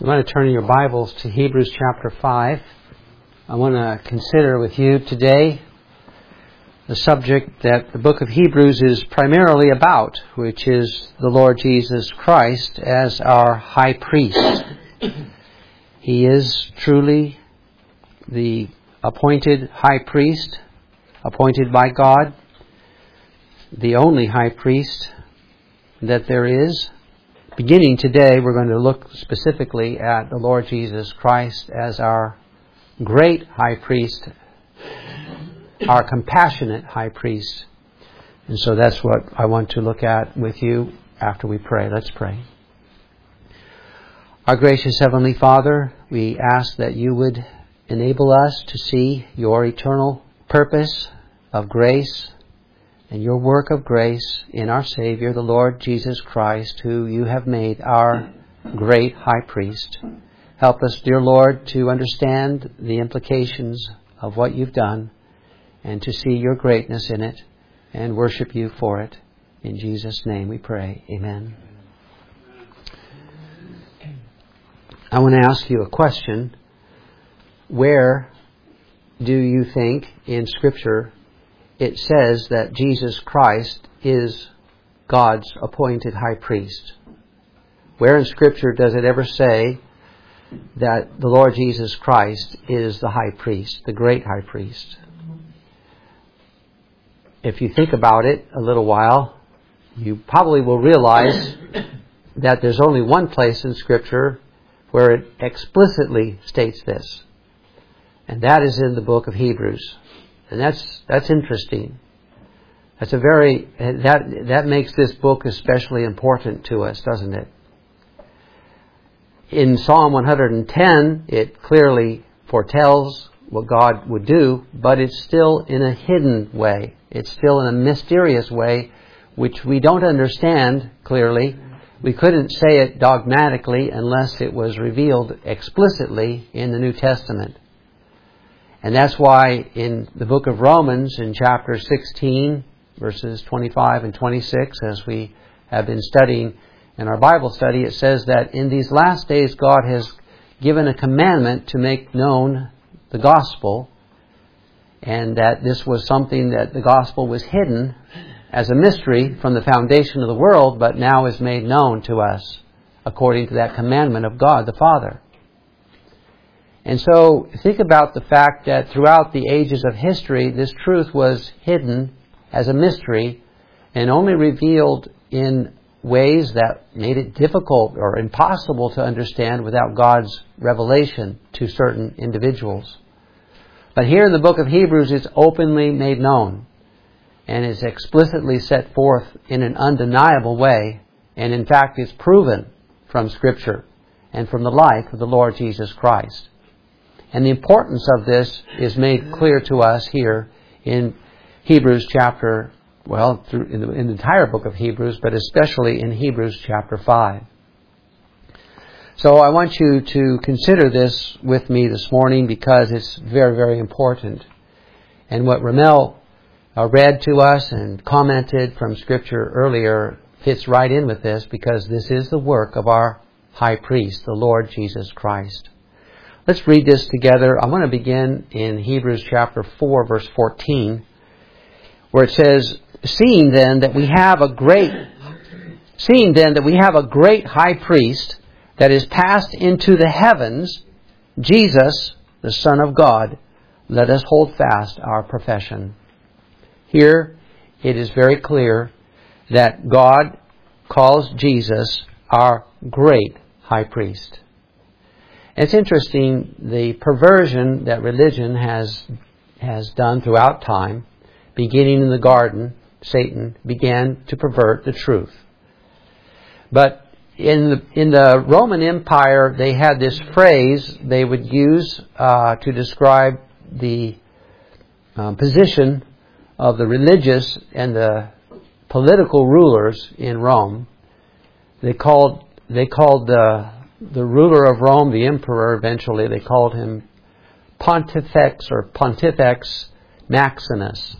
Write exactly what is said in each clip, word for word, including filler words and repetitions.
You want to turn your Bibles to Hebrews chapter five. I want to consider with you today the subject that the book of Hebrews is primarily about, which is the Lord Jesus Christ as our high priest. He is truly the appointed high priest, appointed by God, the only high priest that there is. Beginning today, we're going to look specifically at the Lord Jesus Christ as our great high priest, our compassionate high priest. And so that's what I want to look at with you after we pray. Let's pray. Our gracious Heavenly Father, we ask that you would enable us to see your eternal purpose of grace and your work of grace in our Savior, the Lord Jesus Christ, who you have made our great high priest. Help us, dear Lord, to understand the implications of what you've done and to see your greatness in it and worship you for it. In Jesus' name we pray. Amen. I want to ask you a question. Where do you think in Scripture it says that Jesus Christ is God's appointed high priest? Where in Scripture does it ever say that the Lord Jesus Christ is the high priest, the great high priest? If you think about it a little while, you probably will realize that there's only one place in Scripture where it explicitly states this, and that is in the book of Hebrews. And that's that's interesting. That's a very that that makes this book especially important to us, doesn't it? In Psalm one hundred ten, it clearly foretells what God would do, but it's still in a hidden way. It's still in a mysterious way, which we don't understand clearly. We couldn't say it dogmatically unless it was revealed explicitly in the New Testament. And that's why in the book of Romans, in chapter sixteen, verses twenty-five and twenty-six, as we have been studying in our Bible study, it says that in these last days God has given a commandment to make known the gospel, and that this was something that the gospel was hidden as a mystery from the foundation of the world, but now is made known to us according to that commandment of God the Father. And so think about the fact that throughout the ages of history, this truth was hidden as a mystery and only revealed in ways that made it difficult or impossible to understand without God's revelation to certain individuals. But here in the book of Hebrews, it's openly made known and is explicitly set forth in an undeniable way. And in fact, it's proven from Scripture and from the life of the Lord Jesus Christ. And the importance of this is made clear to us here in Hebrews chapter, well, through, in, the, in the entire book of Hebrews, but especially in Hebrews chapter five. So I want you to consider this with me this morning because it's very, very important. And what Ramel uh, read to us and commented from Scripture earlier fits right in with this, because this is the work of our high priest, the Lord Jesus Christ. Let's read this together. I want to begin in Hebrews chapter four, verse fourteen, where it says, Seeing then that we have a great, seeing then that we have a great high priest that is passed into the heavens, Jesus, the Son of God, let us hold fast our profession. Here it is very clear that God calls Jesus our great high priest. It's interesting, the perversion that religion has has done throughout time. Beginning in the garden, Satan began to pervert the truth. But in the in the Roman Empire, they had this phrase they would use uh, to describe the um, position of the religious and the political rulers in Rome. They called they called the The ruler of Rome, the emperor, eventually, they called him Pontifex or Pontifex Maximus.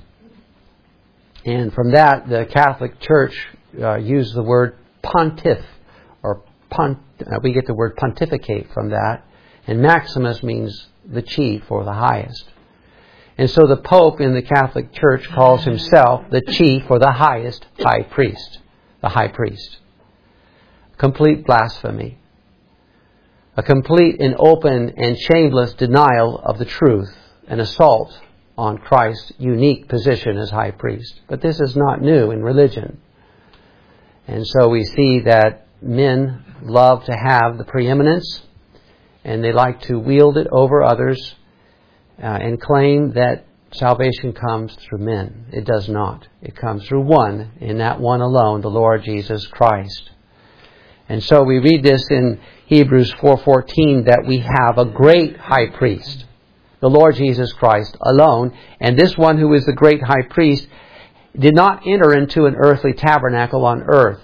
And from that, the Catholic Church uh, used the word pontiff or pont, uh, we get the word pontificate from that. And Maximus means the chief or the highest. And so the Pope in the Catholic Church calls himself the chief or the highest high priest. The high priest. Complete blasphemy. A complete and open and shameless denial of the truth. An assault on Christ's unique position as high priest. But this is not new in religion. And so we see that men love to have the preeminence, and they like to wield it over others uh, and claim that salvation comes through men. It does not. It comes through one, in that one alone, the Lord Jesus Christ. And so we read this in Hebrews four fourteen, that we have a great high priest, the Lord Jesus Christ alone. And this one who is the great high priest did not enter into an earthly tabernacle on earth.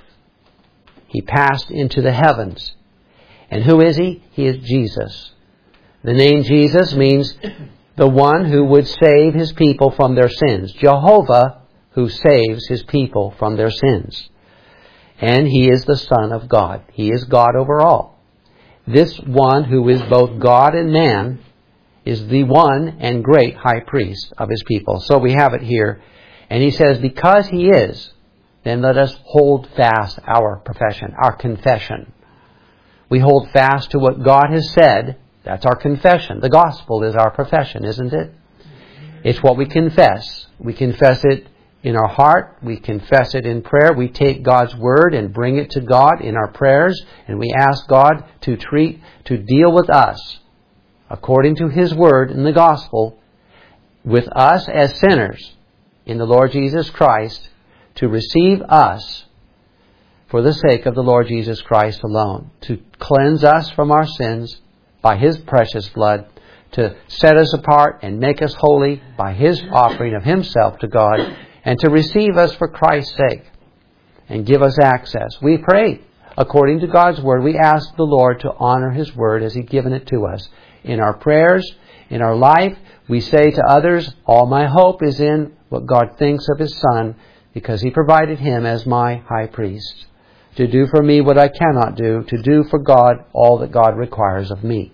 He passed into the heavens. And who is He? He is Jesus. The name Jesus means the one who would save His people from their sins. Jehovah, who saves His people from their sins. And He is the Son of God. He is God over all. This one who is both God and man is the one and great high priest of His people. So we have it here. And He says, because He is, then let us hold fast our profession, our confession. We hold fast to what God has said. That's our confession. The gospel is our profession, isn't it? It's what we confess. We confess it in our heart. We confess it in prayer. We take God's word and bring it to God in our prayers. And we ask God to treat, to deal with us according to His word in the gospel, with us as sinners in the Lord Jesus Christ, to receive us for the sake of the Lord Jesus Christ alone, to cleanse us from our sins by His precious blood, to set us apart and make us holy by His offering of Himself to God, and to receive us for Christ's sake and give us access. We pray according to God's word. We ask the Lord to honor His word as He's given it to us. In our prayers, in our life, we say to others, all my hope is in what God thinks of His Son, because He provided Him as my high priest, to do for me what I cannot do, to do for God all that God requires of me.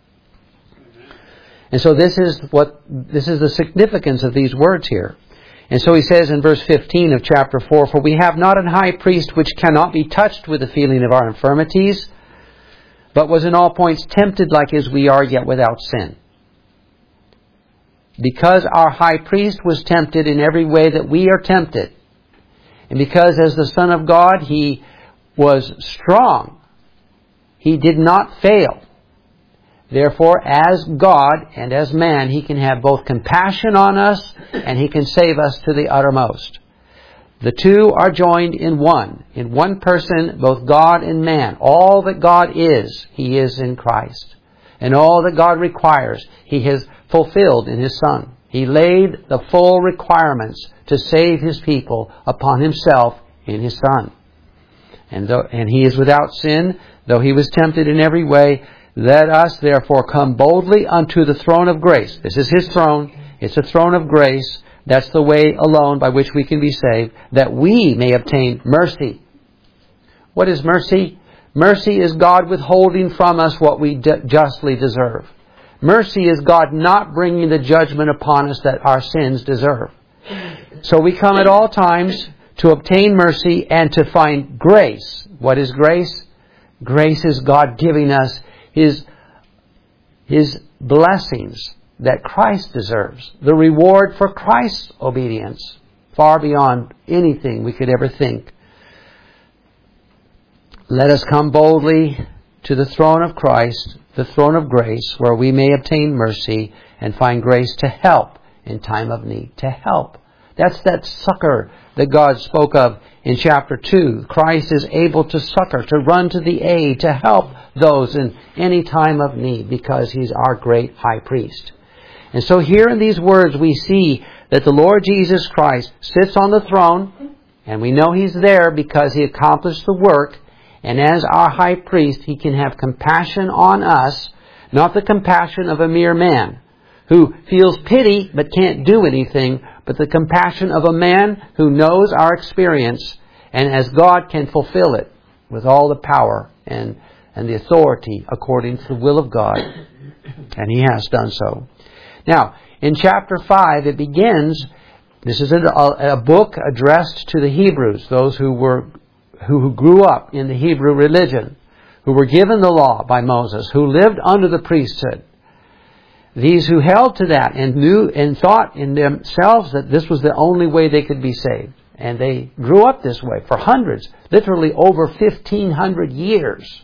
And so this is what this is the significance of these words here. And so he says in verse fifteen of chapter four, for we have not an high priest which cannot be touched with the feeling of our infirmities, but was in all points tempted like as we are, yet without sin. Because our high priest was tempted in every way that we are tempted, and because as the Son of God He was strong, He did not fail. Therefore, as God and as man, He can have both compassion on us and He can save us to the uttermost. The two are joined in one. In one person, both God and man. All that God is, He is in Christ. And all that God requires, He has fulfilled in His Son. He laid the full requirements to save His people upon Himself in His Son. And, though, and He is without sin, though He was tempted in every way. Let us therefore come boldly unto the throne of grace. This is His throne. It's a throne of grace. That's the way alone by which we can be saved, that we may obtain mercy. What is mercy? Mercy is God withholding from us what we de- justly deserve. Mercy is God not bringing the judgment upon us that our sins deserve. So we come at all times to obtain mercy and to find grace. What is grace? Grace is God giving us His, His blessings that Christ deserves. The reward for Christ's obedience, far beyond anything we could ever think. Let us come boldly to the throne of Christ, the throne of grace, where we may obtain mercy and find grace to help in time of need. To help. That's that succor that God spoke of in chapter two. Christ is able to succor, to run to the aid, to help those in any time of need, because He's our great high priest. And so here in these words we see that the Lord Jesus Christ sits on the throne, and we know He's there because He accomplished the work. And as our high priest, He can have compassion on us, not the compassion of a mere man who feels pity but can't do anything, but the compassion of a man who knows our experience, and as God can fulfill it with all the power and, and the authority according to the will of God. And He has done so. Now, in chapter five, it begins, this is a, a book addressed to the Hebrews, those who were who grew up in the Hebrew religion, who were given the law by Moses, who lived under the priesthood. These who held to that and knew and thought in themselves that this was the only way they could be saved. And they grew up this way for hundreds, literally over fifteen hundred years.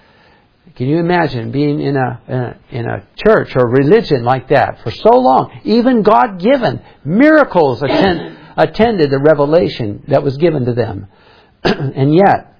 Can you imagine being in a, in a in a church or religion like that for so long? Even God-given miracles attend, attended the revelation that was given to them. And yet,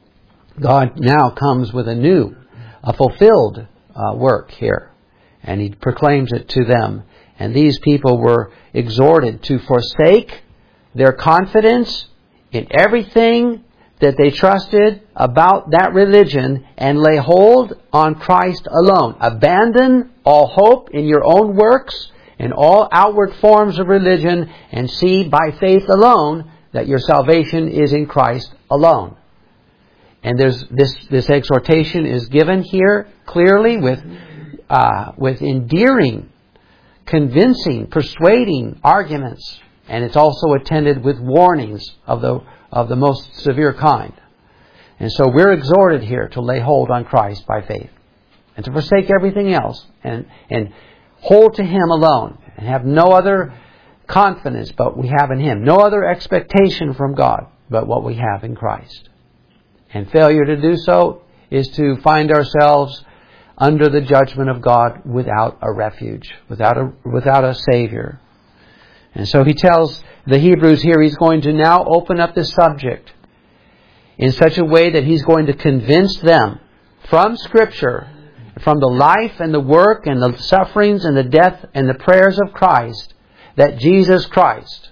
God now comes with a new, a fulfilled uh, work here. And He proclaims it to them. And these people were exhorted to forsake their confidence in everything that they trusted about that religion and lay hold on Christ alone. Abandon all hope in your own works and all outward forms of religion, and see by faith alone that your salvation is in Christ alone. And there's this this exhortation is given here clearly with uh, with endearing, convincing, persuading arguments, and it's also attended with warnings of the of the most severe kind. And so we're exhorted here to lay hold on Christ by faith, and to forsake everything else, and and hold to Him alone, and have no other confidence but we have in Him, no other expectation from God but what we have in Christ. And failure to do so is to find ourselves under the judgment of God without a refuge, without a without a Savior. And so he tells the Hebrews here he's going to now open up this subject in such a way that he's going to convince them from Scripture, from the life and the work and the sufferings and the death and the prayers of Christ, that Jesus Christ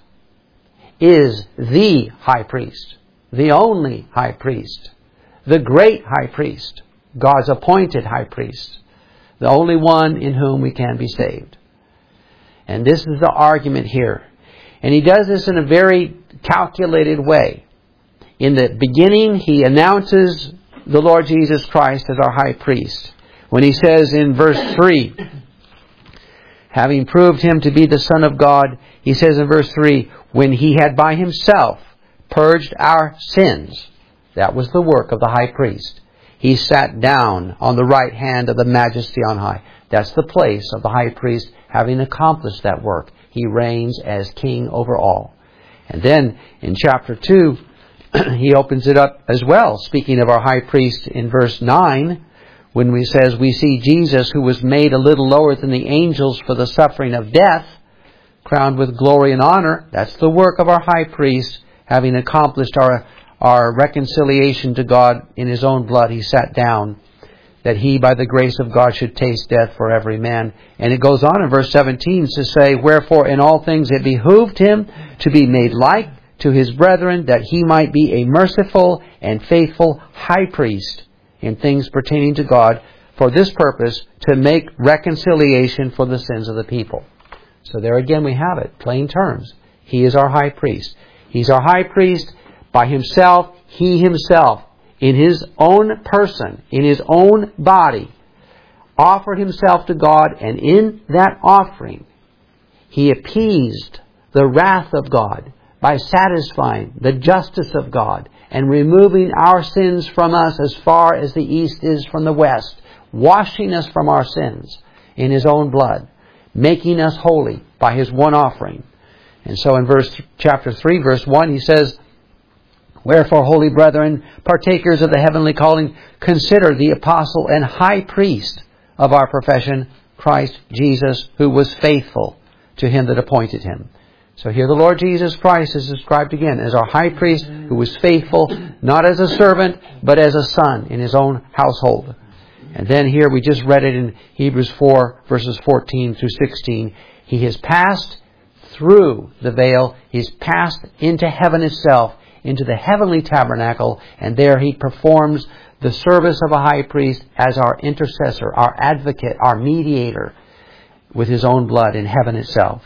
is the high priest, the only high priest, the great high priest, God's appointed high priest, the only one in whom we can be saved. And this is the argument here. And he does this in a very calculated way. In the beginning, he announces the Lord Jesus Christ as our high priest. When he says in verse three, having proved Him to be the Son of God, he says in verse three, when He had by Himself purged our sins, that was the work of the high priest. He sat down on the right hand of the Majesty on high. That's the place of the high priest, having accomplished that work. He reigns as king over all. And then in chapter two, he opens it up as well, speaking of our high priest in verse nine, when he says, we see Jesus, who was made a little lower than the angels for the suffering of death, crowned with glory and honor. That's the work of our high priest, having accomplished our, our reconciliation to God in His own blood. He sat down, that He, by the grace of God, should taste death for every man. And it goes on in verse seventeen to say, wherefore in all things it behooved Him to be made like to His brethren, that He might be a merciful and faithful high priest in things pertaining to God, for this purpose, to make reconciliation for the sins of the people. So there again we have it, plain terms. He is our high priest. He's our high priest by Himself. He Himself, in His own person, in His own body, offered Himself to God, and in that offering, He appeased the wrath of God by satisfying the justice of God and removing our sins from us as far as the east is from the west, washing us from our sins in His own blood, making us holy by His one offering. And so in verse chapter three, verse one, he says, wherefore, holy brethren, partakers of the heavenly calling, consider the apostle and high priest of our profession, Christ Jesus, who was faithful to Him that appointed Him. So here the Lord Jesus Christ is described again as our high priest who was faithful, not as a servant, but as a son in His own household. And then here we just read it in Hebrews four, verses fourteen through sixteen. He has passed through the veil. He's passed into heaven itself, into the heavenly tabernacle, and there He performs the service of a high priest as our intercessor, our advocate, our mediator, with His own blood in heaven itself.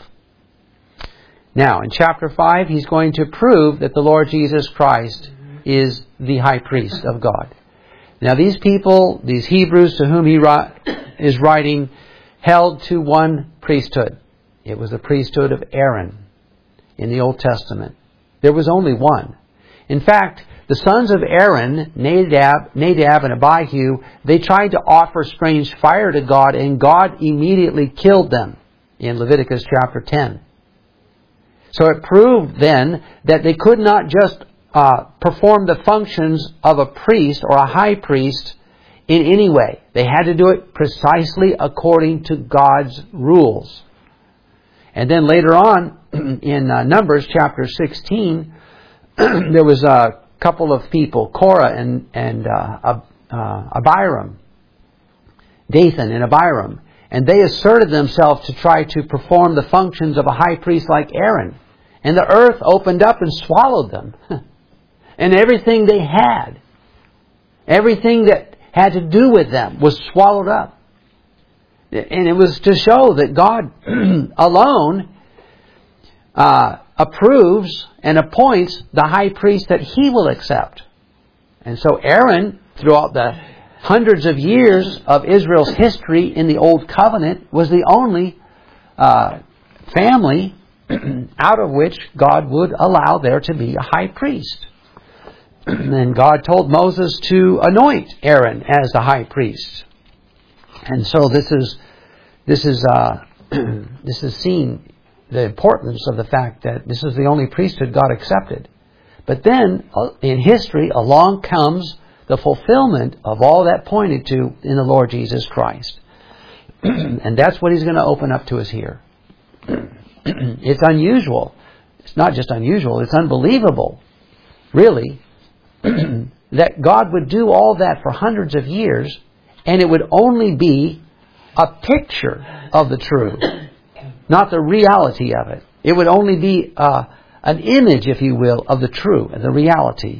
Now, in chapter five, he's going to prove that the Lord Jesus Christ is the high priest of God. Now these people, these Hebrews to whom he is writing, held to one priesthood. It was the priesthood of Aaron in the Old Testament. There was only one. In fact, the sons of Aaron, Nadab, Nadab and Abihu, they tried to offer strange fire to God, and God immediately killed them in Leviticus chapter ten. So it proved then that they could not just uh, perform the functions of a priest or a high priest in any way. They had to do it precisely according to God's rules. And then later on, in uh, Numbers chapter sixteen, there was a couple of people, Korah and, and uh, uh, Abiram, Dathan and Abiram, and they asserted themselves to try to perform the functions of a high priest like Aaron. And the earth opened up and swallowed them. And everything they had, everything that had to do with them was swallowed up. And it was to show that God alone uh, approves and appoints the high priest that He will accept. And so Aaron, throughout the hundreds of years of Israel's history in the Old Covenant, was the only uh, family out of which God would allow there to be a high priest. And God told Moses to anoint Aaron as the high priest. And so this is this is uh, this is seen the importance of the fact that this is the only priesthood God accepted. But then uh, in history along comes the fulfillment of all that pointed to in the Lord Jesus Christ. And that's what He's going to open up to us here. It's unusual. It's not just unusual, it's unbelievable, really, that God would do all that for hundreds of years, and it would only be a picture of the truth, not the reality of it. It would only be uh, an image, if you will, of the true and the reality.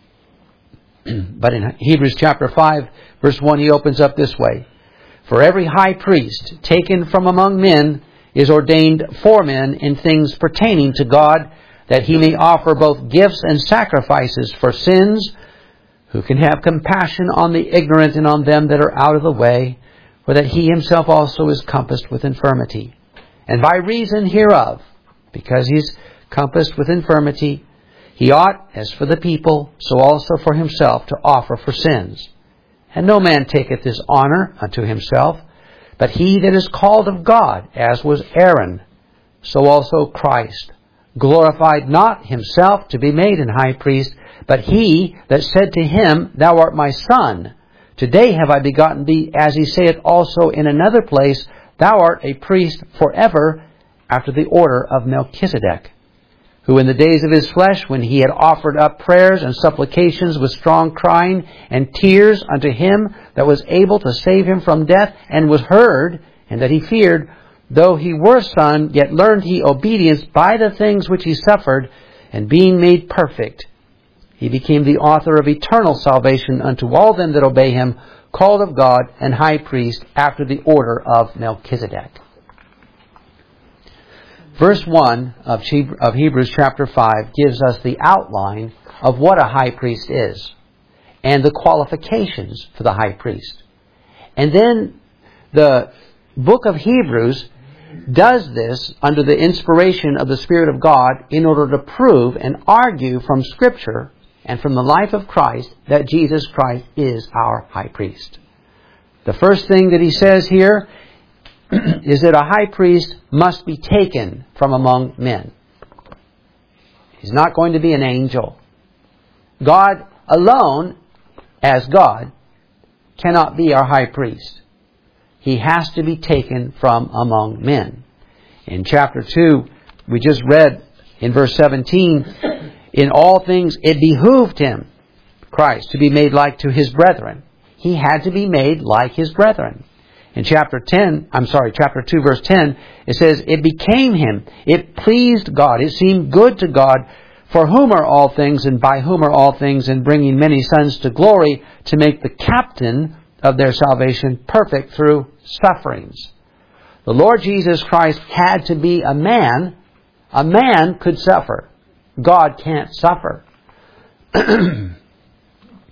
But in Hebrews chapter five, verse one, he opens up this way. For every high priest taken from among men is ordained for men in things pertaining to God, that he may offer both gifts and sacrifices for sins, who can have compassion on the ignorant and on them that are out of the way, for that he himself also is compassed with infirmity. And by reason hereof, because he's compassed with infirmity, he ought, as for the people, so also for himself, to offer for sins. And no man taketh this honor unto himself, but he that is called of God, as was Aaron, so also Christ, glorified not himself to be made an high priest, but he that said to him, Thou art my son, today have I begotten thee, as he saith also in another place, Thou art a priest forever, after the order of Melchizedek, who in the days of his flesh, when he had offered up prayers and supplications with strong crying and tears unto him that was able to save him from death, and was heard, and that he feared, though he were son, yet learned he obedience by the things which he suffered, and being made perfect, he became the author of eternal salvation unto all them that obey him, called of God, and high priest after the order of Melchizedek. Verse one of Hebrews chapter five gives us the outline of what a high priest is and the qualifications for the high priest. And then the book of Hebrews does this under the inspiration of the Spirit of God in order to prove and argue from Scripture and from the life of Christ that Jesus Christ is our high priest. The first thing that he says here is that a high priest must be taken from among men. He's not going to be an angel. God alone, as God, cannot be our high priest. He has to be taken from among men. In chapter two, we just read in verse seventeen, in all things it behooved him, Christ, to be made like to his brethren. He had to be made like his brethren. In chapter ten, I'm sorry, chapter two, verse ten, it says, it became him, it pleased God, it seemed good to God, for whom are all things, and by whom are all things, and bringing many sons to glory, to make the captain of their salvation perfect through sufferings. The Lord Jesus Christ had to be a man. A man could suffer. God can't suffer.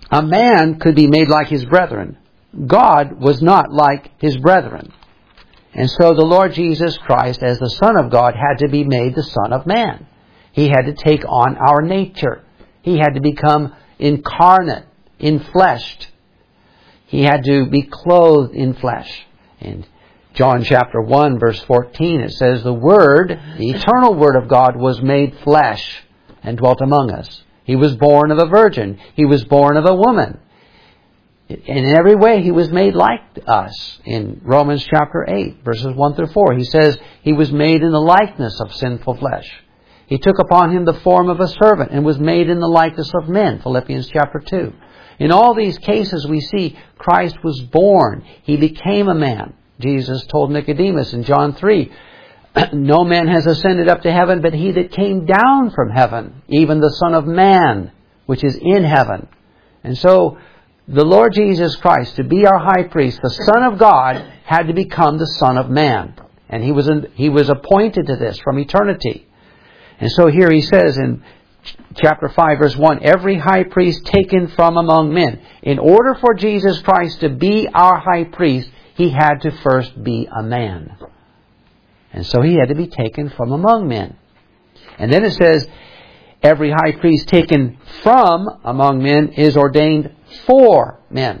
A man could be made like his brethren. God was not like his brethren. And so the Lord Jesus Christ, as the Son of God, had to be made the Son of Man. He had to take on our nature. He had to become incarnate, infleshed. He had to be clothed in flesh. In John chapter one, verse fourteen, it says, the Word, the eternal Word of God, was made flesh and dwelt among us. He was born of a virgin. He was born of a woman. In every way, He was made like us. In Romans chapter eight, verses one through four, He says He was made in the likeness of sinful flesh. He took upon Him the form of a servant and was made in the likeness of men. Philippians chapter two. In all these cases, we see Christ was born. He became a man. Jesus told Nicodemus in John three, no man has ascended up to heaven but He that came down from heaven, even the Son of Man, which is in heaven. And so, the Lord Jesus Christ, to be our high priest, the Son of God, had to become the Son of Man. And He was, in, he was appointed to this from eternity. And so here He says in chapter five, verse one, every high priest taken from among men. In order for Jesus Christ to be our high priest, He had to first be a man. And so He had to be taken from among men. And then it says, every high priest taken from among men is ordained for men.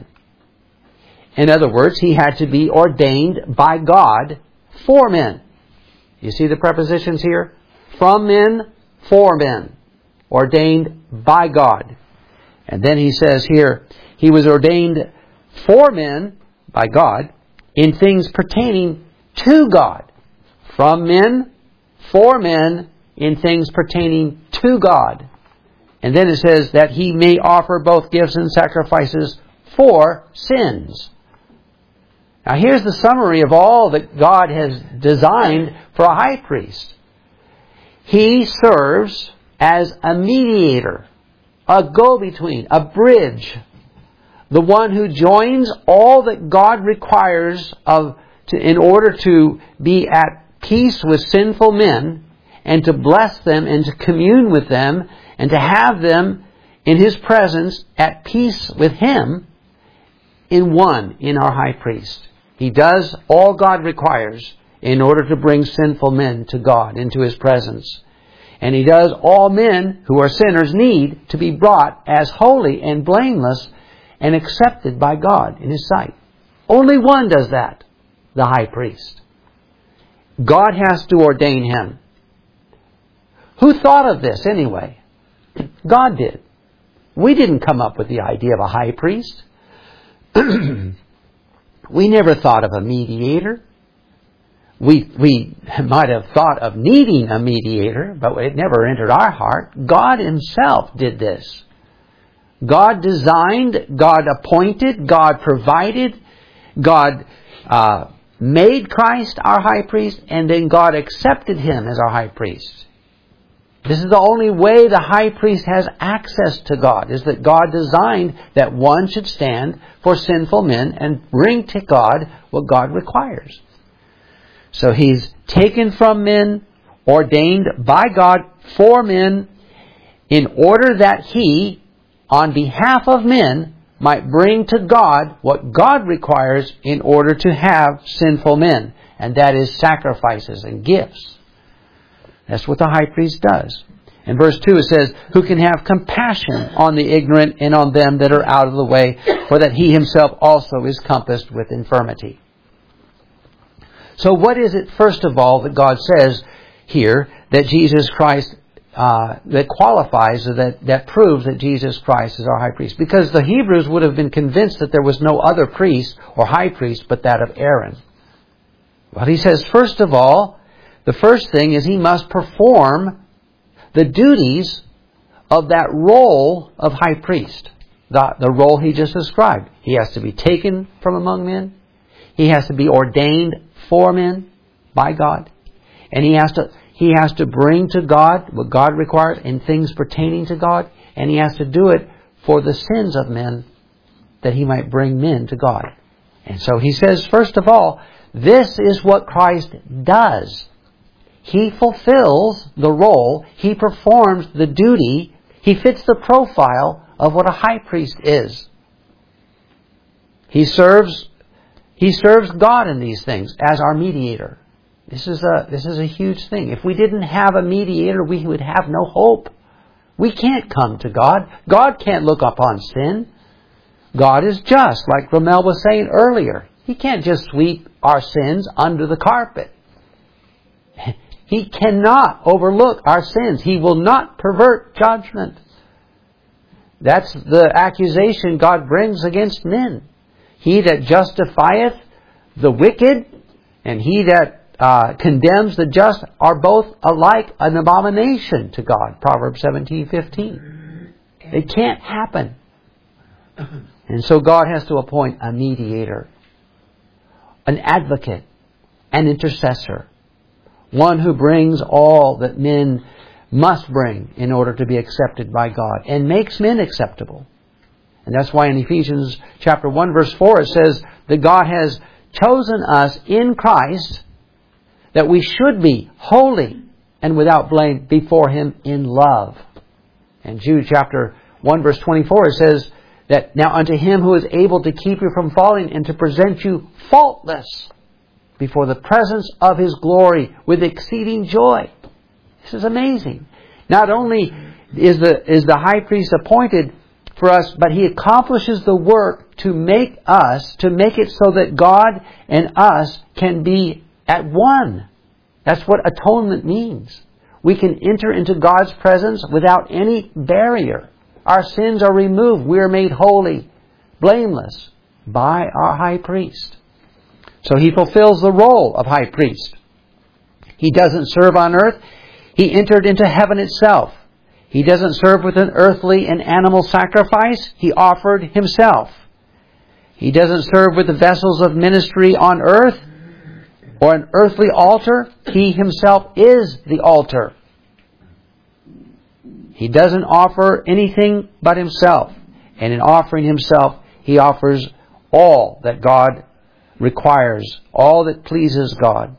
In other words, He had to be ordained by God for men. You see the prepositions here? From men, for men. Ordained by God. And then He says here, He was ordained for men by God in things pertaining to God. From men, for men, in things pertaining to God. And then it says that He may offer both gifts and sacrifices for sins. Now here's the summary of all that God has designed for a high priest. He serves as a mediator, a go-between, a bridge. The one who joins all that God requires of to, in order to be at peace with sinful men and to bless them and to commune with them and to have them in His presence at peace with Him in one, in our high priest. He does all God requires in order to bring sinful men to God, into His presence. And He does all men who are sinners need to be brought as holy and blameless and accepted by God in His sight. Only one does that, the high priest. God has to ordain him. Who thought of this anyway? God did. We didn't come up with the idea of a high priest. We never thought of a mediator. We, we might have thought of needing a mediator, but it never entered our heart. God Himself did this. God designed, God appointed, God provided, God uh, made Christ our high priest, and then God accepted Him as our high priest. This is the only way the high priest has access to God, is that God designed that one should stand for sinful men and bring to God what God requires. So He's taken from men, ordained by God for men, in order that He, on behalf of men, might bring to God what God requires in order to have sinful men. And that is sacrifices and gifts. That's what the high priest does. In verse two it says, who can have compassion on the ignorant and on them that are out of the way, for that He Himself also is compassed with infirmity. So what is it, first of all, that God says here that Jesus Christ Uh, that qualifies, or that, that proves that Jesus Christ is our high priest? Because the Hebrews would have been convinced that there was no other priest or high priest but that of Aaron. Well, He says, first of all, the first thing is He must perform the duties of that role of high priest. The, the role He just described. He has to be taken from among men. He has to be ordained for men by God. And He has to He has to bring to God what God requires in things pertaining to God. And He has to do it for the sins of men, that He might bring men to God. And so He says, first of all, this is what Christ does. He fulfills the role. He performs the duty. He fits the profile of what a high priest is. He serves, he serves God in these things as our mediator. This is a, this is a huge thing. If we didn't have a mediator, we would have no hope. We can't come to God. God can't look upon sin. God is just, like Ramel was saying earlier. He can't just sweep our sins under the carpet. He cannot overlook our sins. He will not pervert judgment. That's the accusation God brings against men. He that justifieth the wicked and he that uh, condemns the just are both alike an abomination to God. Proverbs seventeen fifteen. It can't happen. And so God has to appoint a mediator, an advocate, an intercessor. One who brings all that men must bring in order to be accepted by God and makes men acceptable. And that's why in Ephesians chapter one verse four it says that God has chosen us in Christ that we should be holy and without blame before Him in love. And Jude chapter one verse twenty-four it says that now unto Him who is able to keep you from falling and to present you faultless before the presence of His glory with exceeding joy. This is amazing. Not only is the, is the high priest appointed for us, but he accomplishes the work to make us, to make it so that God and us can be at one. That's what atonement means. We can enter into God's presence without any barrier. Our sins are removed. We are made holy, blameless by our high priest. So he fulfills the role of high priest. He doesn't serve on earth. He entered into heaven itself. He doesn't serve with an earthly and animal sacrifice. He offered Himself. He doesn't serve with the vessels of ministry on earth or an earthly altar. He Himself is the altar. He doesn't offer anything but Himself. And in offering Himself, He offers all that God requires, all that pleases God.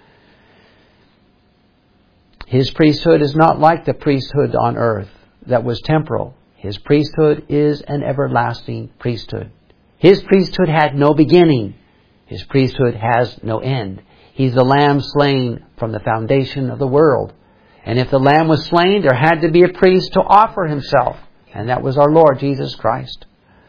His priesthood is not like the priesthood on earth that was temporal. His priesthood is an everlasting priesthood. His priesthood had no beginning. His priesthood has no end. He's the Lamb slain from the foundation of the world. And if the Lamb was slain, there had to be a priest to offer Himself. And that was our Lord Jesus Christ.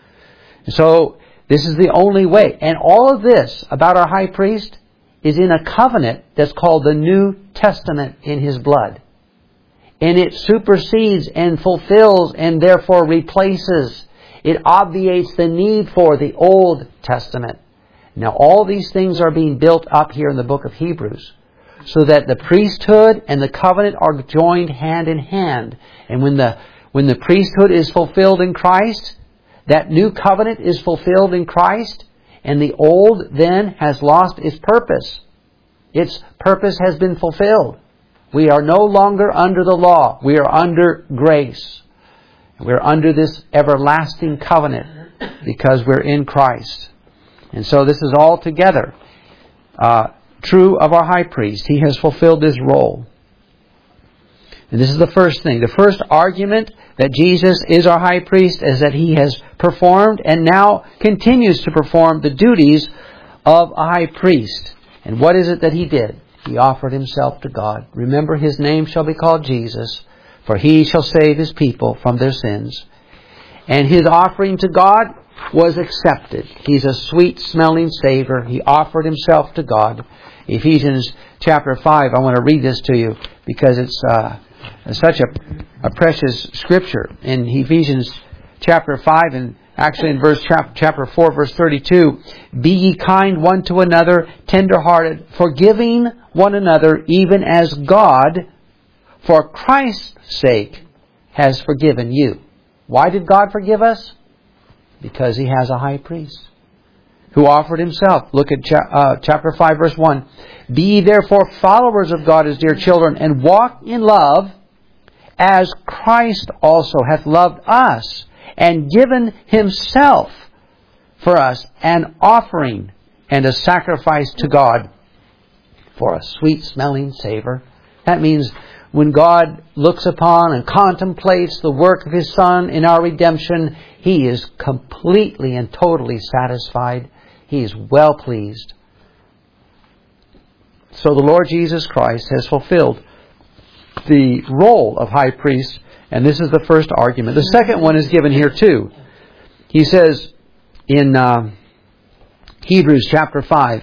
So this is the only way. And all of this about our high priest is in a covenant that's called the New Testament in His blood. And it supersedes and fulfills and therefore replaces. It obviates the need for the Old Testament. Now all these things are being built up here in the book of Hebrews, so that the priesthood and the covenant are joined hand in hand. And when the when the priesthood is fulfilled in Christ, that new covenant is fulfilled in Christ, and the old then has lost its purpose. Its purpose has been fulfilled. We are no longer under the law. We are under grace. We're under this everlasting covenant because we're in Christ. And so this is all together uh, true of our high priest. He has fulfilled his role. And this is the first thing. The first argument that Jesus is our high priest is that He has performed and now continues to perform the duties of a high priest. And what is it that He did? He offered Himself to God. Remember, His name shall be called Jesus, for He shall save His people from their sins. And His offering to God was accepted. He's a sweet smelling savor. He offered Himself to God. Ephesians chapter five, I want to read this to you because it's uh, such a, a precious scripture. In Ephesians chapter five, and actually in verse chapter four, verse thirty-two, be ye kind one to another, tender-hearted, forgiving one another, even as God, for Christ's sake, has forgiven you. Why did God forgive us? Because He has a high priest who offered Himself. Look at cha- uh, chapter five, verse one. Be ye therefore followers of God as dear children, and walk in love, as Christ also hath loved us, and given Himself for us, an offering and a sacrifice to God for a sweet-smelling savor. That means when God looks upon and contemplates the work of His Son in our redemption, He is completely and totally satisfied. He is well pleased. So the Lord Jesus Christ has fulfilled the role of high priest, and this is the first argument. The second one is given here too. He says in uh, Hebrews chapter five,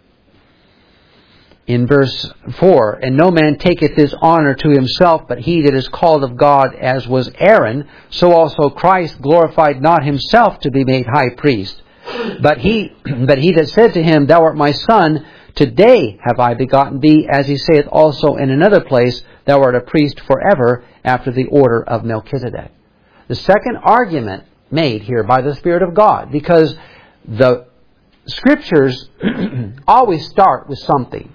in verse four, "And no man taketh this honor to himself, but he that is called of God, as was Aaron, so also Christ glorified not himself to be made high priest. But he, but he that said to him, Thou art my son, today have I begotten thee, as he saith also in another place, Thou art a priest forever, after the order of Melchizedek." The second argument made here by the Spirit of God, because the Scriptures always start with something.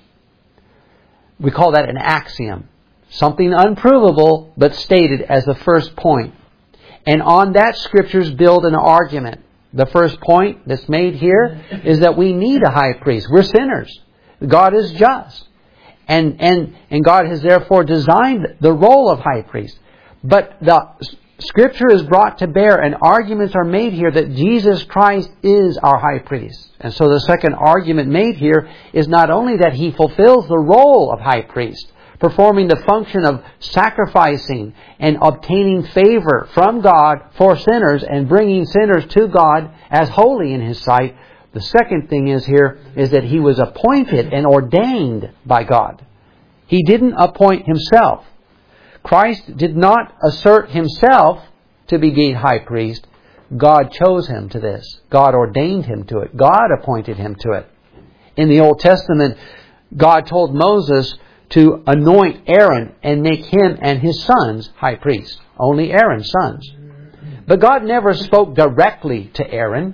We call that an axiom. Something unprovable, but stated as the first point. And on that, Scriptures build an argument. The first point that's made here is that we need a high priest. We're sinners. God is just. And, and, and God has therefore designed the role of high priest. But the Scripture is brought to bear, and arguments are made here that Jesus Christ is our high priest. And so the second argument made here is not only that He fulfills the role of high priest, performing the function of sacrificing and obtaining favor from God for sinners and bringing sinners to God as holy in His sight. The second thing is here is that He was appointed and ordained by God. He didn't appoint Himself. Christ did not assert Himself to be made high priest. God chose Him to this. God ordained Him to it. God appointed Him to it. In the Old Testament, God told Moses to anoint Aaron and make him and his sons high priests. Only Aaron's sons. But God never spoke directly to Aaron.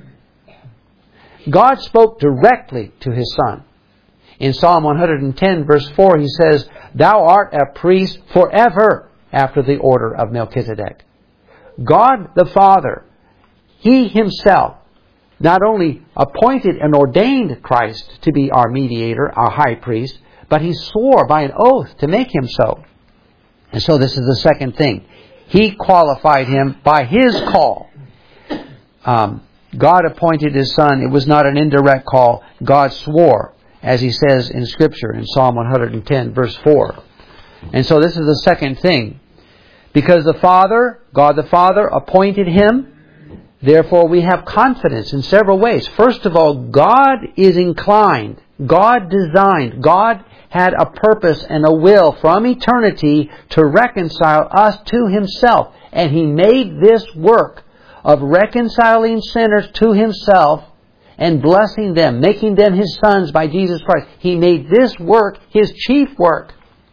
God spoke directly to His Son. In Psalm one hundred ten verse four, He says, Thou art a priest forever, after the order of Melchizedek. God the Father, He Himself, not only appointed and ordained Christ to be our mediator, our high priest, but He swore by an oath to make Him so. And so this is the second thing. He qualified Him by His call. Um, God appointed His Son. It was not an indirect call. God swore, as He says in Scripture in Psalm one hundred ten verse four. And so this is the second thing. Because the Father, God the Father, appointed Him, therefore we have confidence in several ways. First of all, God is inclined. God designed. God had a purpose and a will from eternity to reconcile us to Himself. And He made this work of reconciling sinners to Himself and blessing them, making them His sons by Jesus Christ. He made this work His chief work.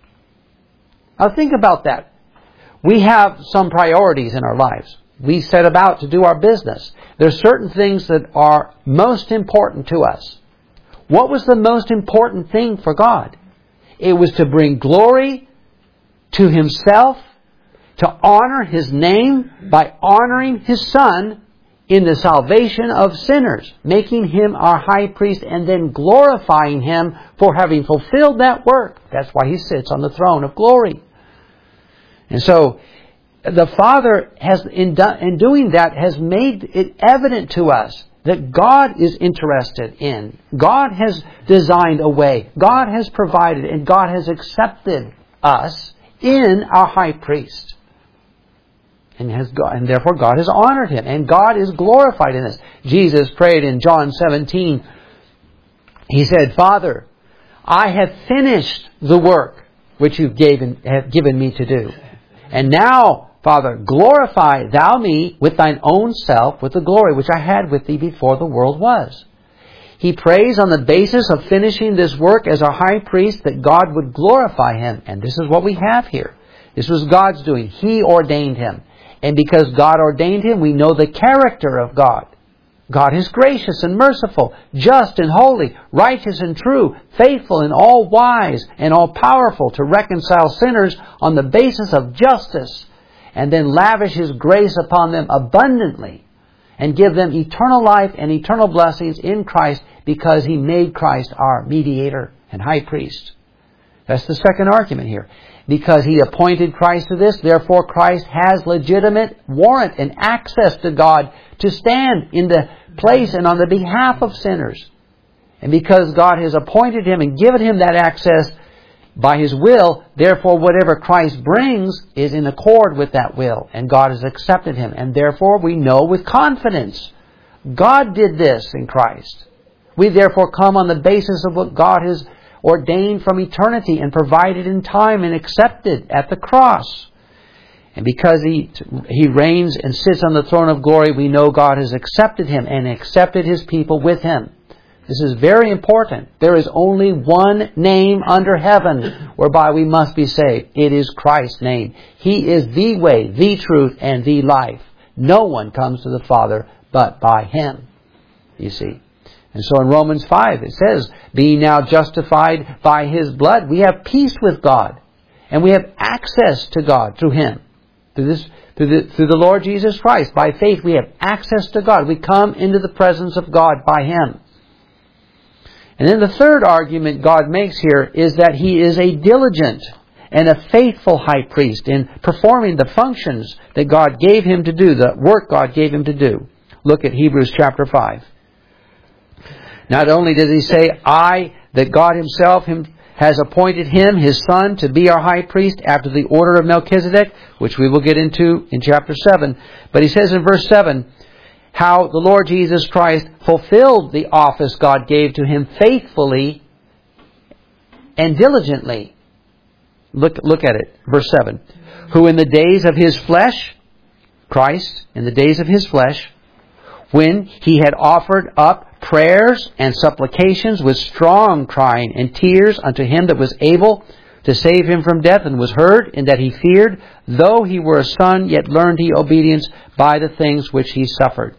Now think about that. We have some priorities in our lives. We set about to do our business. There are certain things that are most important to us. What was the most important thing for God? It was to bring glory to Himself, to honor His name by honoring His Son in the salvation of sinners, making Him our high priest and then glorifying Him for having fulfilled that work. That's why He sits on the throne of glory. And so the Father has, in, do, in doing that, has made it evident to us that God is interested in. God has designed a way. God has provided, and God has accepted us in our high priest. And, has, and therefore God has honored Him. And God is glorified in this. Jesus prayed in John seventeen. He said, Father, I have finished the work which you've given, have given me to do. And now, Father, glorify Thou me with Thine own self, with the glory which I had with Thee before the world was. He prays on the basis of finishing this work as our high priest that God would glorify Him. And this is what we have here. This was God's doing. He ordained Him. And because God ordained Him, we know the character of God. God is gracious and merciful, just and holy, righteous and true, faithful and all wise and all powerful to reconcile sinners on the basis of justice, and then lavish His grace upon them abundantly and give them eternal life and eternal blessings in Christ because He made Christ our mediator and high priest. That's the second argument here. Because He appointed Christ to this, therefore Christ has legitimate warrant and access to God to stand in the place and on the behalf of sinners. And because God has appointed Him and given Him that access by His will, therefore whatever Christ brings is in accord with that will. And God has accepted Him. And therefore we know with confidence, God did this in Christ. We therefore come on the basis of what God has ordained from eternity and provided in time and accepted at the cross. And because He He reigns and sits on the throne of glory, we know God has accepted Him and accepted His people with Him. This is very important. There is only one name under heaven whereby we must be saved. It is Christ's name. He is the way, the truth, and the life. No one comes to the Father but by Him. You see. And so in Romans five it says, being now justified by His blood, we have peace with God. And we have access to God through Him. Through this, through the, through the Lord Jesus Christ. By faith we have access to God. We come into the presence of God by Him. And then the third argument God makes here is that He is a diligent and a faithful high priest in performing the functions that God gave Him to do, the work God gave Him to do. Look at Hebrews chapter five. Not only does He say, I, that God Himself him, has appointed Him, His Son, to be our high priest after the order of Melchizedek, which we will get into in chapter seven. But He says in verse seven, how the Lord Jesus Christ fulfilled the office God gave to Him faithfully and diligently. Look, look at it. Verse seven. Who in the days of His flesh, Christ, in the days of His flesh, when He had offered up prayers and supplications with strong crying and tears unto Him that was able to save Him from death, and was heard in that He feared, though He were a son, yet learned He obedience by the things which He suffered.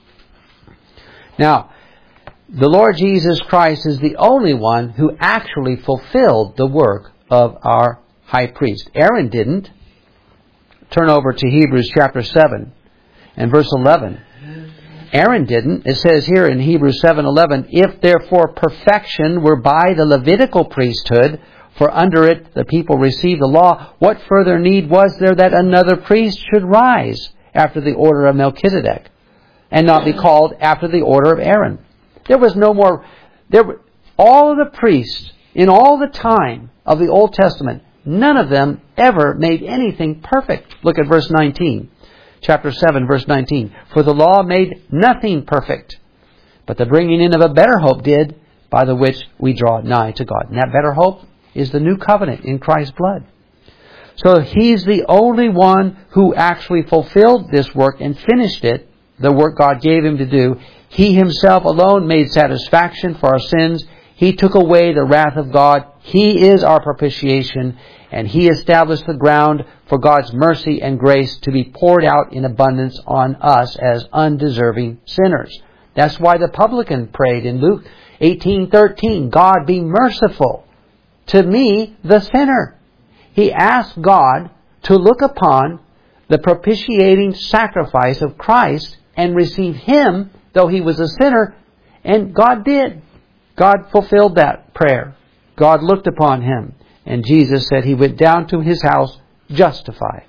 Now, the Lord Jesus Christ is the only one who actually fulfilled the work of our high priest. Aaron didn't. Turn over to Hebrews chapter seven and verse eleven. Aaron didn't. It says here in Hebrews seven eleven, if therefore perfection were by the Levitical priesthood, for under it the people received the law, what further need was there that another priest should rise after the order of Melchizedek, and not be called after the order of Aaron? There was no more. There were all of the priests in all the time of the Old Testament. None of them ever made anything perfect. Look at verse nineteen. Chapter seven, verse nineteen. For the law made nothing perfect, but the bringing in of a better hope did, by the which we draw nigh to God. And that better hope is the new covenant in Christ's blood. So He's the only one who actually fulfilled this work and finished it, the work God gave Him to do. He Himself alone made satisfaction for our sins. He took away the wrath of God. He is our propitiation, and He established the ground for God's mercy and grace to be poured out in abundance on us as undeserving sinners. That's why the publican prayed in Luke eighteen thirteen, God be merciful to me, the sinner. He asked God to look upon the propitiating sacrifice of Christ and receive Him, though He was a sinner, and God did. God fulfilled that prayer. God looked upon him, and Jesus said He went down to His house justified.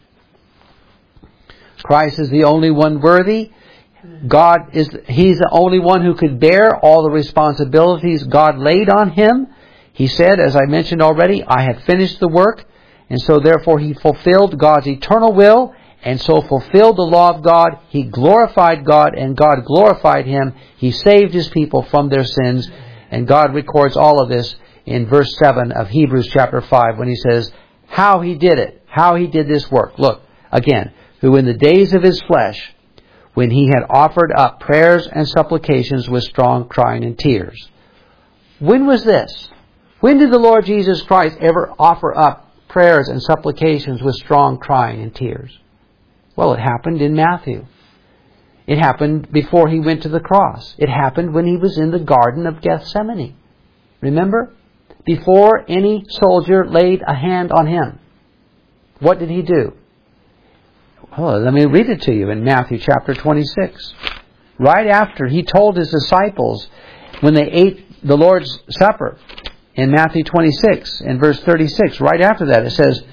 Christ is the only one worthy. God is, He's the only one who could bear all the responsibilities God laid on Him. He said, as I mentioned already, I have finished the work. And so therefore He fulfilled God's eternal will, and so fulfilled the law of God. He glorified God, and God glorified Him. He saved His people from their sins. And God records all of this in verse seven of Hebrews chapter five when He says how He did it, how He did this work. Look, again, who in the days of His flesh, when He had offered up prayers and supplications with strong crying and tears. When was this? When did the Lord Jesus Christ ever offer up prayers and supplications with strong crying and tears? Well, it happened in Matthew. It happened before He went to the cross. It happened when He was in the Garden of Gethsemane. Remember? Before any soldier laid a hand on Him. What did He do? Oh, let me read it to you in Matthew chapter twenty-six. Right after He told His disciples, when they ate the Lord's Supper, in Matthew twenty-six, in verse thirty-six, right after that, it says,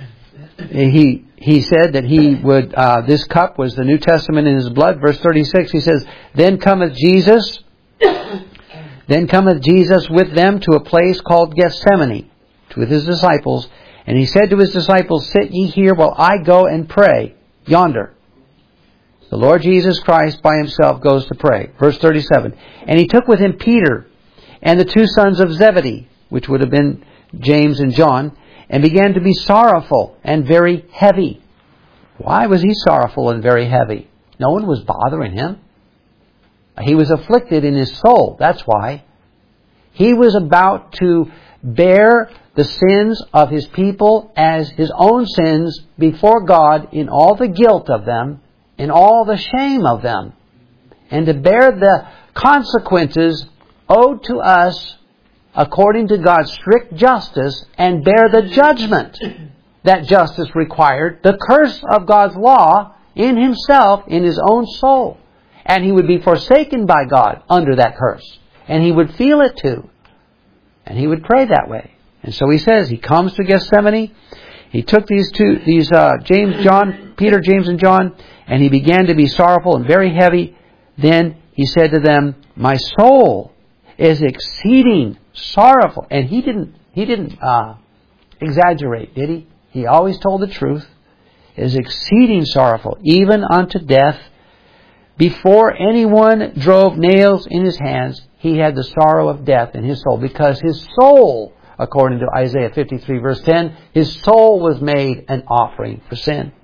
he he said that he would, uh, this cup was the New Testament in his blood. Verse thirty-six, he says, Then cometh Jesus, then cometh Jesus with them to a place called Gethsemane, with his disciples. And he said to his disciples, Sit ye here while I go and pray yonder. The Lord Jesus Christ by himself goes to pray. Verse thirty-seven. And he took with him Peter and the two sons of Zebedee, which would have been James and John, and began to be sorrowful and very heavy. Why was he sorrowful and very heavy? No one was bothering him. He was afflicted in his soul. That's why. He was about to bear the sins of his people as his own sins before God, in all the guilt of them, in all the shame of them, and to bear the consequences owed to us according to God's strict justice, and bear the judgment that justice required, the curse of God's law in himself, in his own soul. And he would be forsaken by God under that curse. And he would feel it too. And he would pray that way. And so he says, he comes to Gethsemane. He took these two, these uh, James, John, Peter, James, and John, and he began to be sorrowful and very heavy. Then he said to them, My soul is exceeding sorrowful. And he didn't, he didn't uh, exaggerate, did he? He always told the truth. Is exceeding sorrowful, even unto death. Before anyone drove nails in his hands, he had the sorrow of death in his soul, because his soul, according to Isaiah fifty-three verse ten, his soul was made an offering for sin.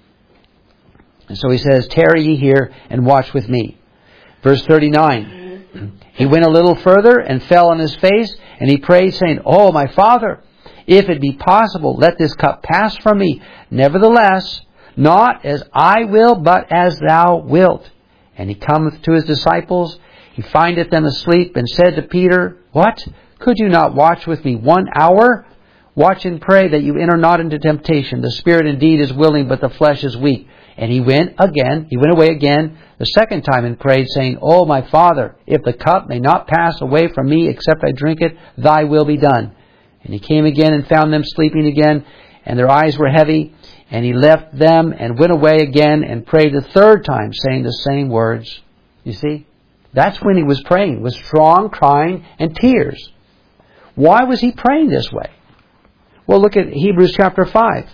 And so he says, Tarry ye here and watch with me. Verse thirty-nine, he went a little further and fell on his face, and he prayed, saying, Oh, my Father, if it be possible, let this cup pass from me. Nevertheless, not as I will, but as thou wilt. And he cometh to his disciples. He findeth them asleep, and said to Peter, What? Could you not watch with me one hour? Watch and pray that you enter not into temptation. The spirit indeed is willing, but the flesh is weak. And he went again, he went away again, the second time, and prayed, saying, Oh, my Father, if the cup may not pass away from me, except I drink it, thy will be done. And he came again and found them sleeping again, and their eyes were heavy. And he left them and went away again and prayed the third time, saying the same words. You see? That's when he was praying, with strong crying and tears. Why was he praying this way? Well, look at Hebrews chapter five.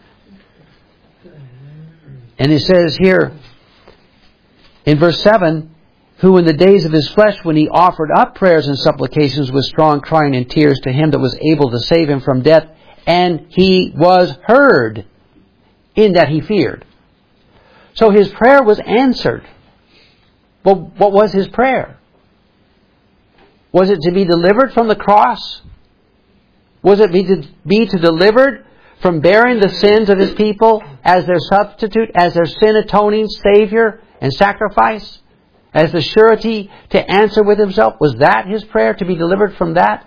And it says here, in verse seven, Who in the days of his flesh, when he offered up prayers and supplications with strong crying and tears to him that was able to save him from death, and he was heard, in that he feared. So his prayer was answered. But what was his prayer? Was it to be delivered from the cross? Was it be to be to delivered from bearing the sins of his people as their substitute, as their sin-atoning Savior and sacrifice? As the surety to answer with himself? Was that his prayer, to be delivered from that?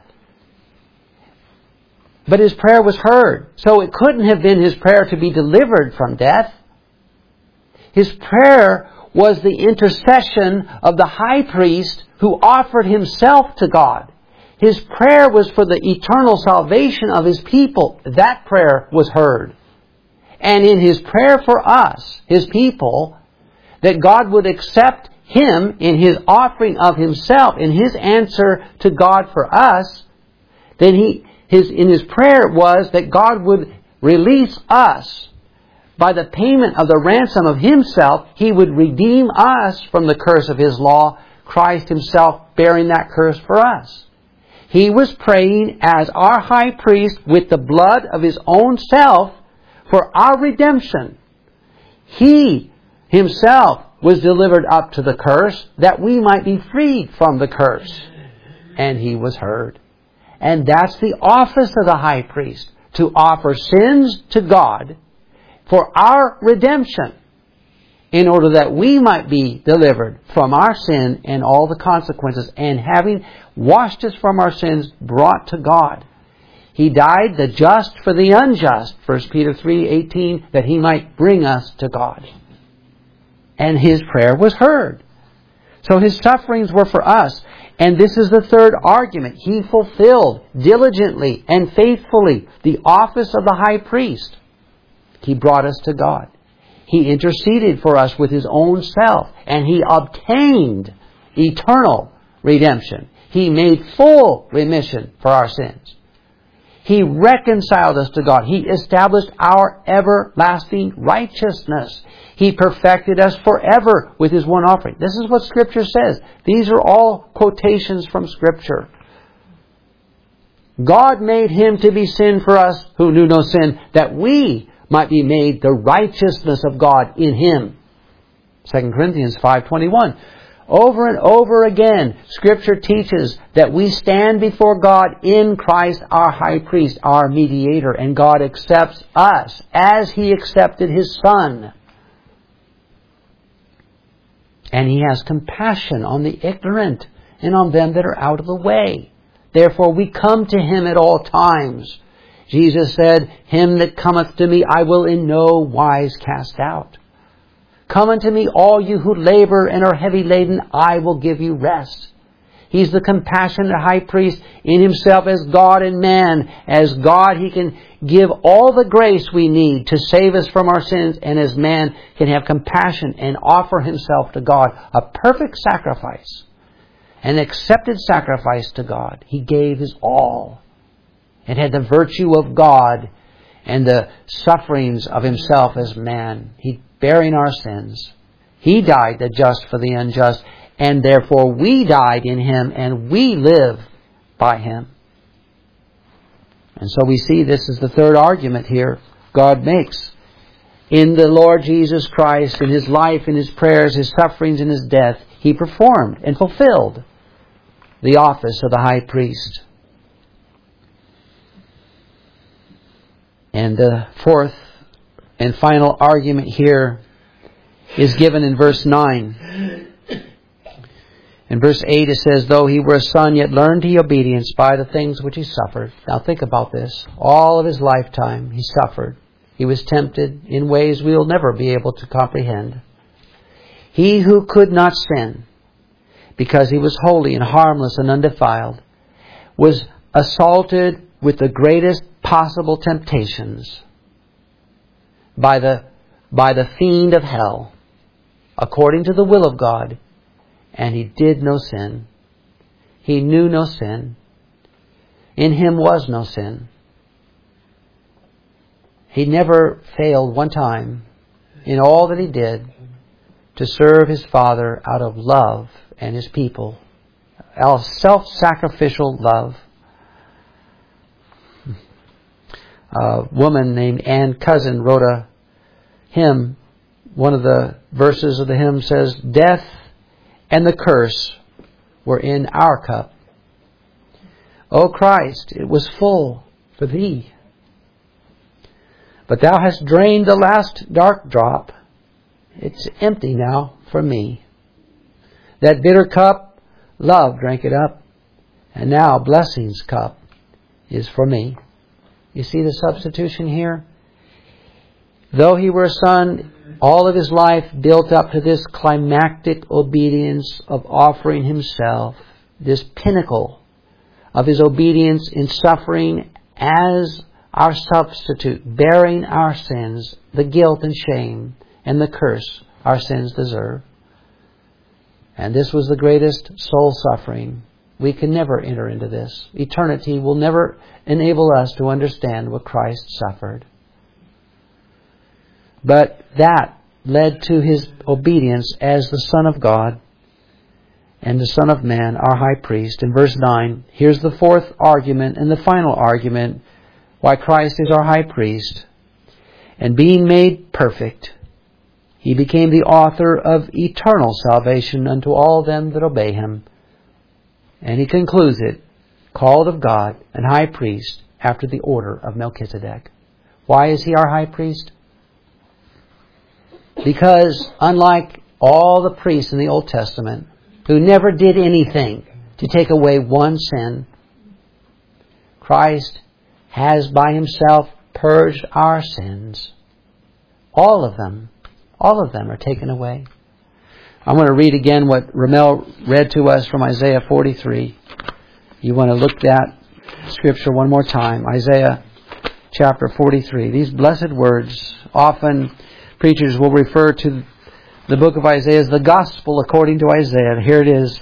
But his prayer was heard. So it couldn't have been his prayer to be delivered from death. His prayer was the intercession of the high priest who offered himself to God. His prayer was for the eternal salvation of his people. That prayer was heard. And in his prayer for us, his people, that God would accept him in his offering of himself, in his answer to God for us, then he His, in his prayer was that God would release us by the payment of the ransom of himself. He would redeem us from the curse of his law, Christ himself bearing that curse for us. He was praying as our high priest with the blood of his own self for our redemption. He himself was delivered up to the curse that we might be freed from the curse. And he was heard. And that's the office of the high priest, to offer sins to God for our redemption, in order that we might be delivered from our sin and all the consequences, and having washed us from our sins, brought to God. He died, the just for the unjust, First Peter three eighteen, that he might bring us to God. And his prayer was heard. So his sufferings were for us. And this is the third argument. He fulfilled diligently and faithfully the office of the high priest. He brought us to God. He interceded for us with His own self, and He obtained eternal redemption. He made full remission for our sins. He reconciled us to God. He established our everlasting righteousness. He perfected us forever with His one offering. This is what Scripture says. These are all quotations from Scripture. God made Him to be sin for us who knew no sin, that we might be made the righteousness of God in Him. Second Corinthians five twenty-one. Over and over again, Scripture teaches that we stand before God in Christ our high priest, our mediator, and God accepts us as He accepted His Son. And He has compassion on the ignorant and on them that are out of the way. Therefore we come to Him at all times. Jesus said, "Him that cometh to me I will in no wise cast out. Come unto me, all you who labor and are heavy laden, I will give you rest." He's the compassionate high priest in Himself as God and man. As God, He can give all the grace we need to save us from our sins, and as man can have compassion and offer Himself to God, a perfect sacrifice, an accepted sacrifice to God. He gave His all. It had the virtue of God and the sufferings of Himself as man. He bearing our sins. He died the just for the unjust, and therefore we died in Him and we live by Him. And so we see this is the third argument here God makes. In the Lord Jesus Christ, in His life, in His prayers, His sufferings, and His death, He performed and fulfilled the office of the high priest. And the fourth and final argument here is given in verse nine. In verse eight it says, "Though He were a son, yet learned He obedience by the things which He suffered." Now think about this. All of His lifetime He suffered. He was tempted in ways we will never be able to comprehend. He who could not sin, because He was holy and harmless and undefiled, was assaulted with the greatest possible temptations by the by the fiend of hell, according to the will of God, and He did no sin. He knew no sin. In Him was no sin. He never failed one time in all that He did to serve His Father out of love and His people. A self-sacrificial love. A woman named Ann Cousin wrote a hymn. One of the verses of the hymn says, "Death and the curse were in our cup. O Christ, it was full for Thee. But Thou hast drained the last dark drop. It's empty now for me. That bitter cup, love drank it up, and now blessing's cup is for me." You see the substitution here? Though He were a son, all of His life built up to this climactic obedience of offering Himself, this pinnacle of His obedience in suffering as our substitute, bearing our sins, the guilt and shame and the curse our sins deserve. And this was the greatest soul suffering. We can never enter into this. Eternity will never enable us to understand what Christ suffered. But that led to His obedience as the Son of God and the Son of Man, our high priest. In verse nine, here's the fourth argument and the final argument why Christ is our high priest. "And being made perfect, He became the author of eternal salvation unto all them that obey Him." And he concludes it, "Called of God and high priest after the order of Melchizedek." Why is He our high priest? Because unlike all the priests in the Old Testament, who never did anything to take away one sin, Christ has by Himself purged our sins. All of them. All of them are taken away. I want to read again what Ramel read to us from Isaiah forty-three. You want to look that scripture one more time. Isaiah chapter forty-three. These blessed words, often preachers will refer to the book of Isaiah as the gospel according to Isaiah. Here it is.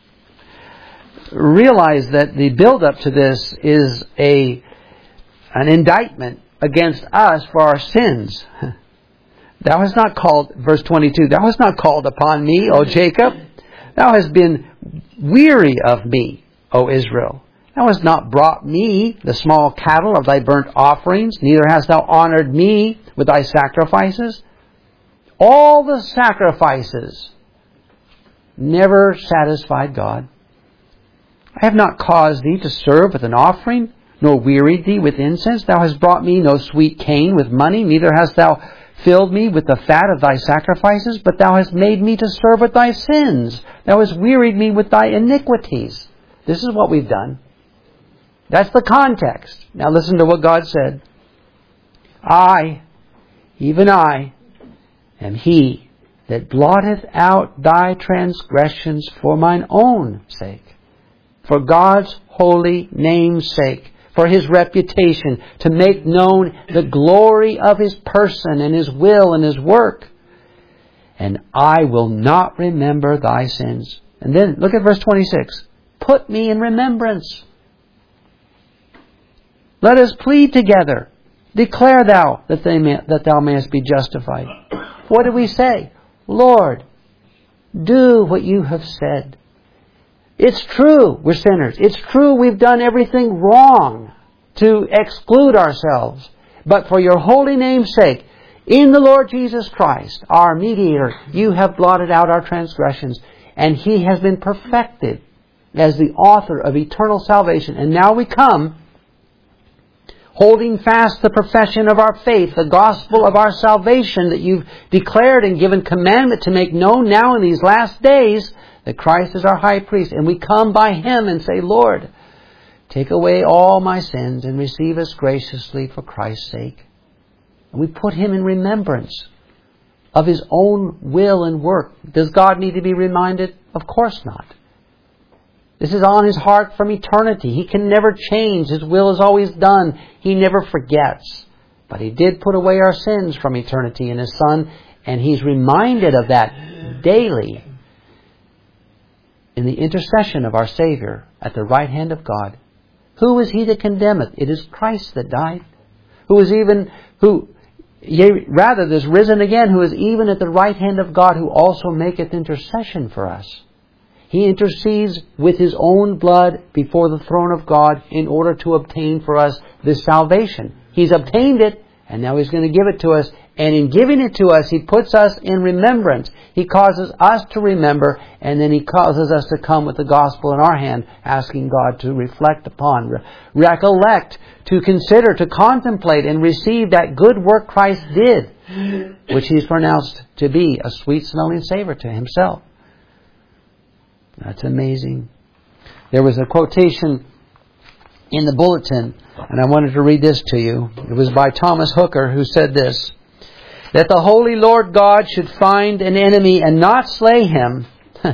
Realize that the build-up to this is a an indictment against us for our sins. Thou hast not called, verse twenty-two, Thou hast not called upon me, O Jacob. Thou hast been weary of me, O Israel. Thou hast not brought me the small cattle of thy burnt offerings, neither hast thou honored me with thy sacrifices. All the sacrifices never satisfied God. I have not caused thee to serve with an offering, nor wearied thee with incense. Thou hast brought me no sweet cane with money, neither hast thou filled me with the fat of thy sacrifices, but thou hast made me to serve with thy sins. Thou hast wearied me with thy iniquities. This is what we've done. That's the context. Now listen to what God said. I, even I, am he that blotteth out thy transgressions for mine own sake, for God's holy name's sake, for His reputation, to make known the glory of His person and His will and His work. And I will not remember thy sins. And then look at verse twenty-six. Put me in remembrance. Let us plead together. Declare thou that, they may, that thou mayest be justified. What do we say? Lord, do what you have said. It's true we're sinners. It's true we've done everything wrong to exclude ourselves. But for your holy name's sake, in the Lord Jesus Christ, our mediator, you have blotted out our transgressions. And He has been perfected as the author of eternal salvation. And now we come, holding fast the profession of our faith, the gospel of our salvation that you've declared and given commandment to make known now in these last days, that Christ is our high priest. And we come by Him and say, Lord, take away all my sins and receive us graciously for Christ's sake. And we put Him in remembrance of His own will and work. Does God need to be reminded? Of course not. This is on His heart from eternity. He can never change. His will is always done. He never forgets. But He did put away our sins from eternity in His Son, and He's reminded of that daily in the intercession of our Savior at the right hand of God. Who is He that condemneth? It is Christ that died. Who is even, who, yea, rather, is risen again, who is even at the right hand of God, who also maketh intercession for us. He intercedes with His own blood before the throne of God in order to obtain for us this salvation. He's obtained it, and now He's going to give it to us. And in giving it to us, He puts us in remembrance. He causes us to remember, and then He causes us to come with the gospel in our hand, asking God to reflect upon, re- recollect, to consider, to contemplate, and receive that good work Christ did, which He's pronounced to be a sweet-smelling savor to Himself. That's amazing. There was a quotation in the bulletin, and I wanted to read this to you. It was by Thomas Hooker, who said this: that the Holy Lord God should find an enemy and not slay him.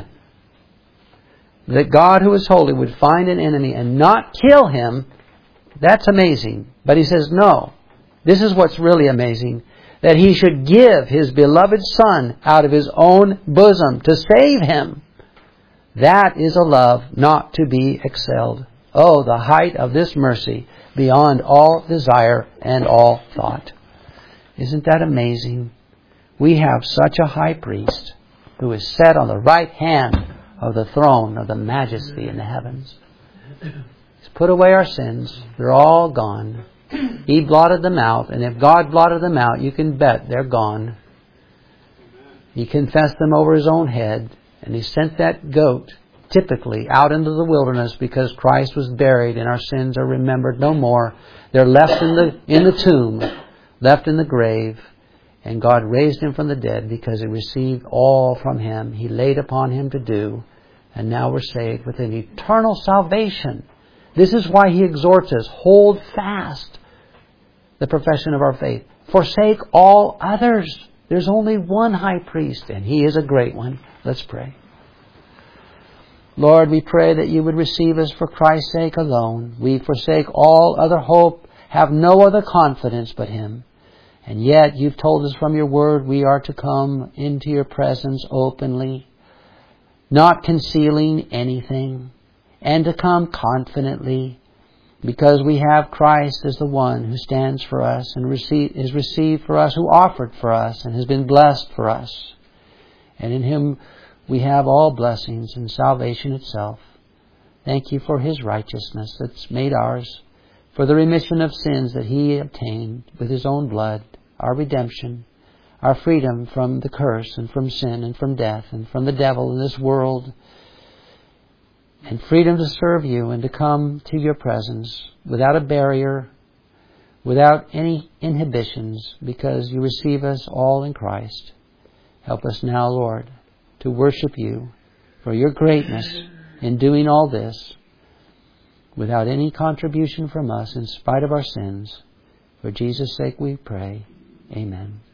That God, who is holy, would find an enemy and not kill him. That's amazing. But He says, no. This is what's really amazing. That He should give His beloved Son out of His own bosom to save him. That is a love not to be excelled. Oh, the height of this mercy beyond all desire and all thought. Isn't that amazing? We have such a high priest who is set on the right hand of the throne of the majesty in the heavens. He's put away our sins. They're all gone. He blotted them out. And if God blotted them out, you can bet they're gone. He confessed them over His own head. And He sent that goat, typically, out into the wilderness because Christ was buried and our sins are remembered no more. They're left in the in the tomb, left in the grave. And God raised Him from the dead because He received all from Him. He laid upon Him to do. And now we're saved with an eternal salvation. This is why He exhorts us, hold fast the profession of our faith. Forsake all others. There's only one high priest, and He is a great one. Let's pray. Lord, we pray that You would receive us for Christ's sake alone. We forsake all other hope, have no other confidence but Him. And yet You've told us from Your Word we are to come into Your presence openly, not concealing anything, and to come confidently, because we have Christ as the one who stands for us and receive, is received for us, who offered for us and has been blessed for us. And in Him we have all blessings and salvation itself. Thank You for His righteousness that's made ours, for the remission of sins that He obtained with His own blood, our redemption, our freedom from the curse and from sin and from death and from the devil in this world, and freedom to serve You and to come to Your presence without a barrier, without any inhibitions, because You receive us all in Christ. Help us now, Lord, to worship You for Your greatness in doing all this without any contribution from us in spite of our sins. For Jesus' sake we pray. Amen.